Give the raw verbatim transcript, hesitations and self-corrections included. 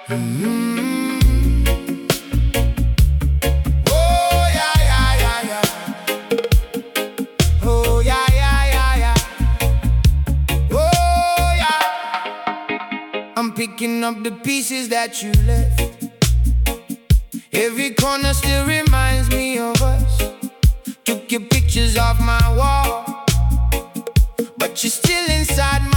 Mm-hmm. Oh yeah, yeah, yeah, yeah. Oh yeah, yeah, yeah, yeah. Oh yeah. I'm picking up the pieces that you left. Every corner still reminds me of us. Took your pictures off my wall, but you're still inside my